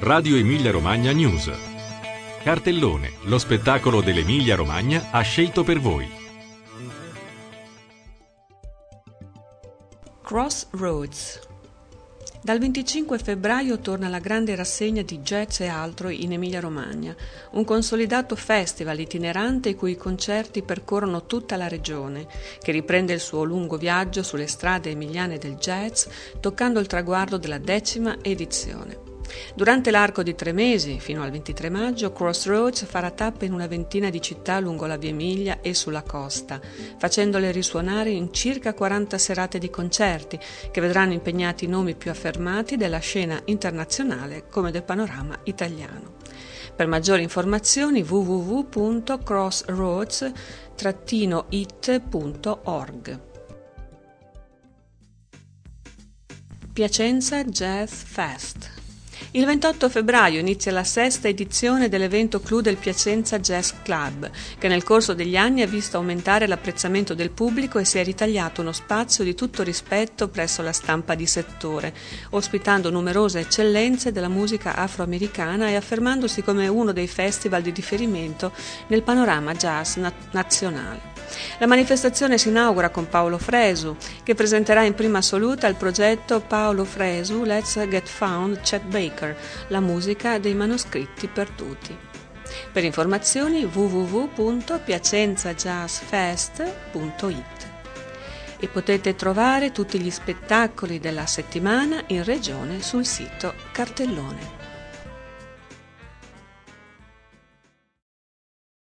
Radio Emilia Romagna News. Cartellone, lo spettacolo dell'Emilia Romagna ha scelto per voi. Crossroads. Dal 25 febbraio torna la grande rassegna di jazz e altro in Emilia-Romagna, un consolidato festival itinerante i cui concerti percorrono tutta la regione, che riprende il suo lungo viaggio sulle strade emiliane del jazz, toccando il traguardo della 10ª edizione. Durante l'arco di 3 mesi, fino al 23 maggio, Crossroads farà tappe in una ventina di città lungo la Via Emilia e sulla costa, facendole risuonare in circa 40 serate di concerti, che vedranno impegnati i nomi più affermati della scena internazionale come del panorama italiano. Per maggiori informazioni www.crossroads-it.org. Piacenza Jazz Fest. Il 28 febbraio inizia la 6ª edizione dell'evento clou del Piacenza Jazz Club, che nel corso degli anni ha visto aumentare l'apprezzamento del pubblico e si è ritagliato uno spazio di tutto rispetto presso la stampa di settore, ospitando numerose eccellenze della musica afroamericana e affermandosi come uno dei festival di riferimento nel panorama jazz nazionale. La manifestazione si inaugura con Paolo Fresu, che presenterà in prima assoluta il progetto Paolo Fresu Let's Get Found Chet Baker, la musica dei manoscritti perduti. Per informazioni www.piacenzajazzfest.it. E potete trovare tutti gli spettacoli della settimana in regione sul sito Cartellone.